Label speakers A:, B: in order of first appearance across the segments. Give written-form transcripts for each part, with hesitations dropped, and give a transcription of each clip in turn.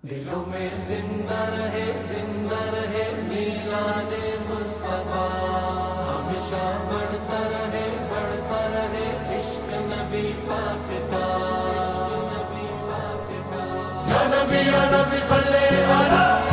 A: دلوں میں زندہ رہے میلاد مصطفیٰ، ہمیشہ بڑھتا رہے عشق نبی پاک کا، یا نبی صلی اللہ۔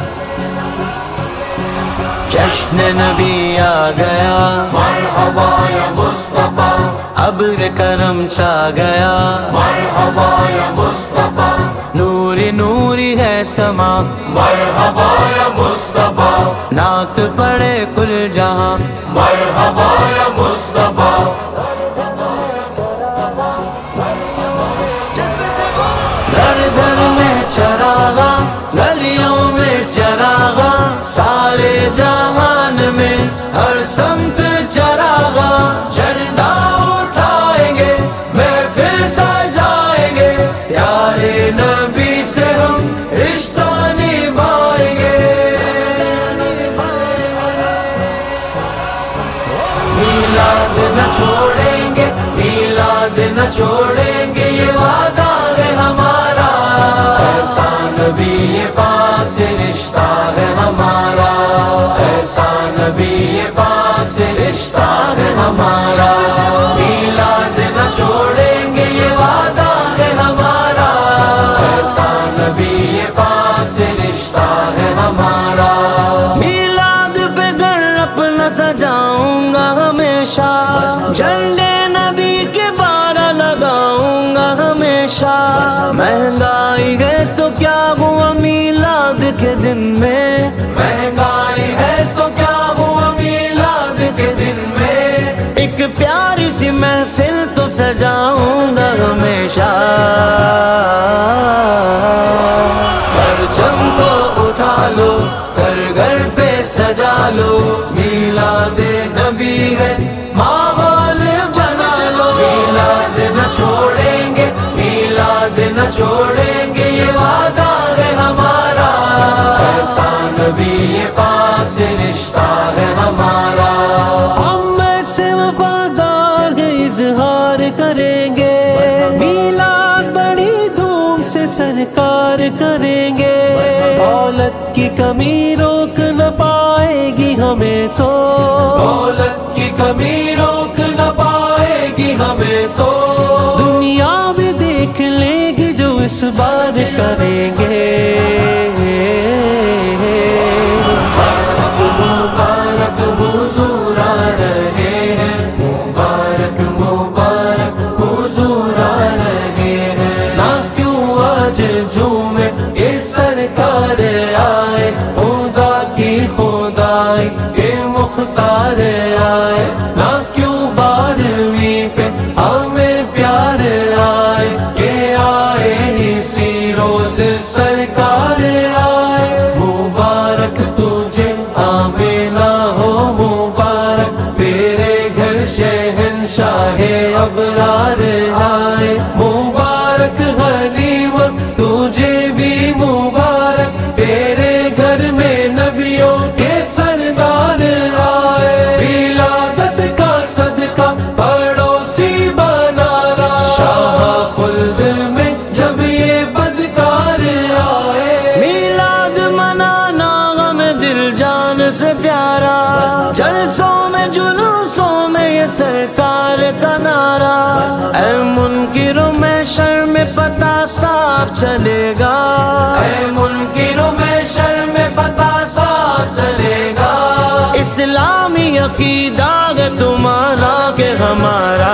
B: جشن نبی آ گیا،
A: مرحبا یا مصطفیٰ،
B: ابر کرم چھا گیا،
A: مرحبا یا مصطفیٰ،
B: نوری نوری ہے سما،
A: مرحبا یا مصطفیٰ،
B: نعت پڑھے کل جہاں،
A: مرحبا یا مصطفیٰ۔
B: گھر گھر میں چراغاں، گلیوں میں چراغاں، سارے جہان میں ہر سمت چراغاں، جھنڈا اٹھائیں گے محفل سجائیں گے، پیارے نبی سے ہم رشتہ نبھائیں گے۔ میلاد نہ چھوڑیں گے، میلاد نہ چھوڑیں گے، یہ وعدہ ہے ہمارا،
A: ایسا نبی یہ پاس رشتہ ہے ہمارا، ایسا نبی یہ پاس رشتہ ہے ہمارا،
B: میلاد نہ چھوڑیں گے، یہ وعدہ ہے ہمارا،
A: ایسا نبی یہ پاس رشتہ ہے ہمارا۔
B: میلاد پہ گھر اپنا سجاؤں گا ہمیشہ، جھنڈے نبی کے بارہ لگاؤں گا ہمیشہ، مہنگائی ہے تو کیا ہوا میلاد کے دن میں، مہنگائی ہے تو کیا ہوا میلاد کے دن میں، ایک پیاری سی محفل تو سجاؤں گا ہمیشہ، پرچم کو اٹھا لو، گھر گھر پہ سجا لو، میلاد نبی ہے ماحول بنا لو، میلاد نہ چھوڑیں گے، میلاد نہ چھوڑیں گے، یہ وعدہ ہے ہمارا،
A: ایسا نبی یہ پاس رشتہ ہے ہمارا،
B: ہم سے وفادار ہے اظہار کریں گے، میلاد بڑی دھوم سے سرکار کریں گے، دولت کی کمی روک نہ پائے گی ہمیں تو، دولت کی کمی روک نہ پائے گی ہمیں تو، دنیا بھی دیکھ لے گی جو اس بار کریں گے،
A: مبارک حضور آ رہے ہیں، مبارک مبارک حضور آ رہے ہیں،
B: نہ کیوں آج جھومے یہ سرکار آئے، خدا کی خدائی یہ مختار آئے، نہ کیوں بارہویں پہ ہمیں پیار آئے، کہ آئے اسی روز سرکار آئے، مبارک تجھے آمینہ ہو، مبارک تیرے گھر شہنشاہ ابرار آئے، مبارک حلیمہ تجھے بھی مبارک، تیرے گھر میں نبیوں کے سردار آئے، ولادت کا صدقہ پڑوسی بنا رہا، شاہ خلد میں جب یہ بدکار آئے، میلاد منانا ہمیں دل جان سے پیارا، جلسوں میں جلوسوں میں یہ سرکار کا نعرہ، اے منکروں میں شرم پتہ صاف چلے گا، اے منکروں میں شرم پتہ صاف چلے گا، اسلامی عقیدہ ہے تمہارا کہ ہمارا،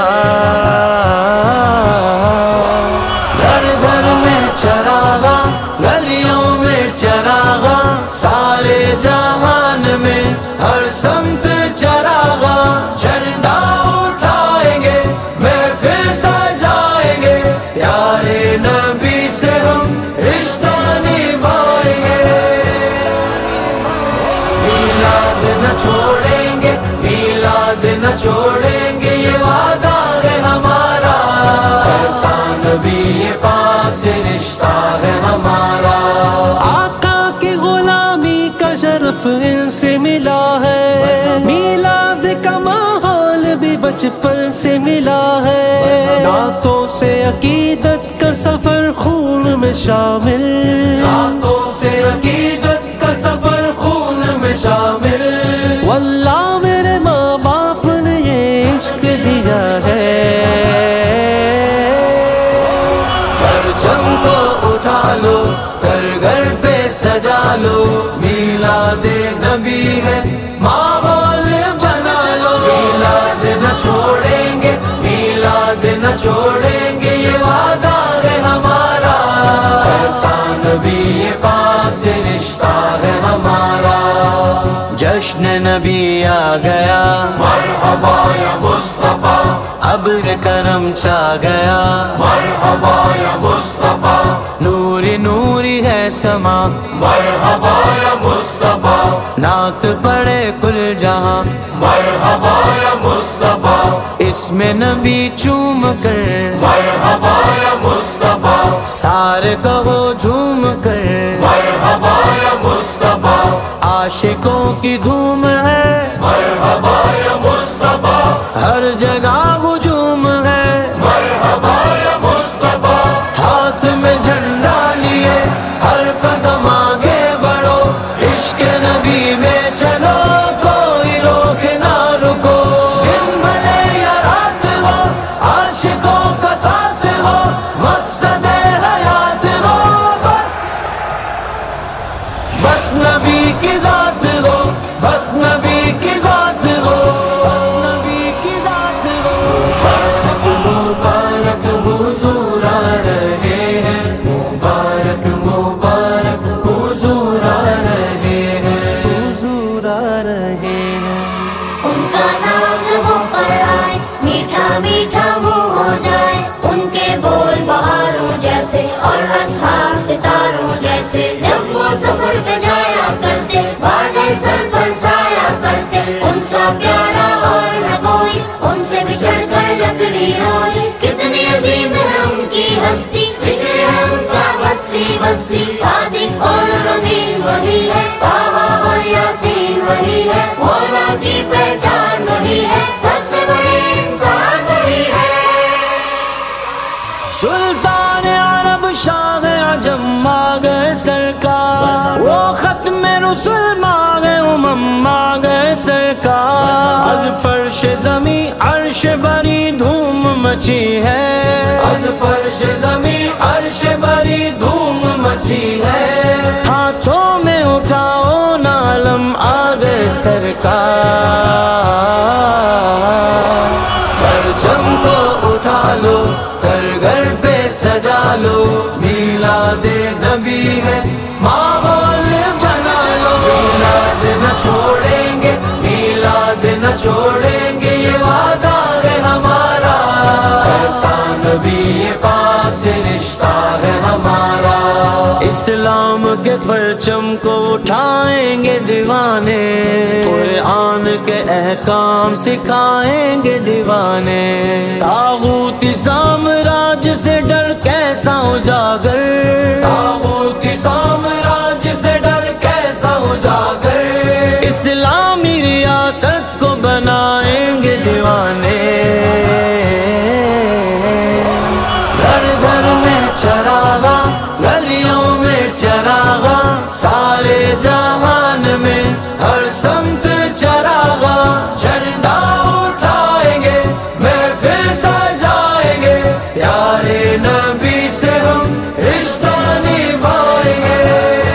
B: گھر گھر میں چراغاں، گلیوں میں چراغاں، سارے جہان میں ہر سمت چراغاں، جھنڈا اٹھائیں گے محفل سجائیں گے، پیارے نبی سے ہم رشتہ نبھائیں گے، میلاد نہ چھوڑیں گے، میلاد نہ چھوڑیں گے، یہ وعدہ ہے ہمارا،
A: ایسا نبی یہ پاس رشتہ ہے ہمارا،
B: آقا کی غلامی کا شرف ان سے ملا ہے، میلاد کا ماحول بھی بچپن سے ملا ہے، دانتوں سے عقیدت کا سفر خون میں شامل،
A: دانتوں سے عقیدت کا سفر خون میں شامل،
B: واللہ میرے ماں باپ نے یہ عشق دیا ہے،
A: پرچم کو اٹھا لو گھر گھر پہ سجا لو، میلاد نبی ہے ماحول بنا لو، میلاد نہ چھوڑیں گے، میلاد نہ چھوڑیں گے، یہ وعدہ ہے ہمارا، ایسا نبی پاک سے رشتہ ہے ہمارا،
B: جشن نبی آ گیا،
A: مرحبا یا مصطفیٰ،
B: ابر کرم چھا گیا،
A: مرحبا یا مصطفیٰ،
B: نوری نوری ہے سما،
A: مرحبا یا مصطفیٰ،
B: نعت پڑھے کل جہاں،
A: مرحبا یا مصطفیٰ،
B: اس میں نبی چوم کر،
A: مرحبا یا مصطفیٰ،
B: سارے کہو جھوم کر،
A: مرحبا یا مصطفیٰ،
B: عاشقوں کی دھوم ہے،
A: مرحبا یا مصطفیٰ،
B: ہر جگہ ہجوم ہے،
A: مرحبا یا مصطفیٰ،
B: ہاتھ میں جھنڈا لیے ہر قدم آگے بڑھو، عشق نبی میں چلو، کوئی روک نہ رکو، دن بھلے یا رات ہو، عاشقوں کا ساتھ ہو، مقصد حیات ہو، بس نبی کی ذات ہو، بس نبی کی ذات ہو، بس نبی کی ذات ہو،
A: مبارک حضور آ رہے ہیں، مبارک مبارک حضور آ رہے ہیں،
B: حضور آ رہے ہیں،
C: ان کا نام لبوں پر آئے، میٹھا میٹھا منہ ہو جائے، ان کے بول بہاروں جیسے اور اصحاب ستاروں جیسے، جب وہ سفر پہ جایا کرتے بادل سر پر سایہ کرتے، ان سا پیارا اور نہ کوئی، ان سے بچھڑ کر لکڑی روئی، کتنی عظیم ہے ان کی ہستی، ذکر ہے ان کا بستی بستی، صادق اور امین وہی ہے، طٰہٰ اور یاسین وہی ہے، مولا کی پہچان وہی ہے، سب سے بڑے انسان وہی ہے،
B: سلطان عرب شاہ عجم آ گئے سرکار، وہ ختم رسل آ گئے، امم آ گئے سرکار، از فرش زمیں عرش بری دھوم مچی ہے،
A: از فرش زمیں عرش بری دھوم مچی ہے،
B: ہاتھوں میں اٹھاؤ نالم آ گئے سرکار،
A: پرچم کو اٹھا لو گھر گھر پہ سجا لو، میلاد نبی ہے ماحول بنا لو، میلاد نہ چھوڑیں گے، میلاد نہ چھوڑیں گے، یہ وعدہ ہے ہمارا، ایسا نبی پاک سے رشتہ ہے ہمارا،
B: اسلام کے پرچم کو اٹھائیں گے دیوانے، قرآن کے احکام سکھائیں گے دیوانے، طاغوتی سامراج سے ڈر کیسا اجاگر،
A: طاغوتی سامراج سے ڈر کیسا اجاگر،
B: اسلامی ریاست کو بنائیں گے دیوانے، گھر گھر میں چراغاں، گلیوں میں چراغاں، سارے جہان میں ہر سمت چراغاں، جھنڈا اٹھائیں گے، محفل سجائیں گے، پیارے نبی سے ہم رشتہ نبھائیں گے،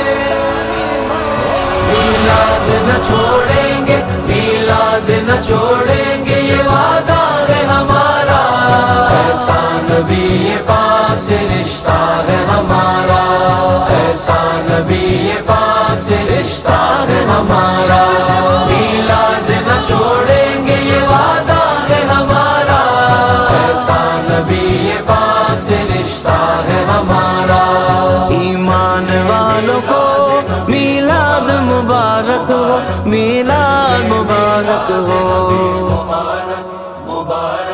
B: میلاد نہ چھوڑیں گے، میلاد نہ چھوڑیں گے، یہ وعدہ ہے ہمارا،
A: ایسا نبی پاک سے رشتہ ہے ہمارا، ایسا نبی پاک سے رشتہ ہے ہمارا، میلاد نہ چھوڑیں گے، یہ وعدہ ہے ہمارا، ایسا نبی پاک سے رشتہ ہے ہمارا،
B: ایمان والوں کو میلاد مبارک ہو، میلاد مبارک ہو،
A: مبارک مبارک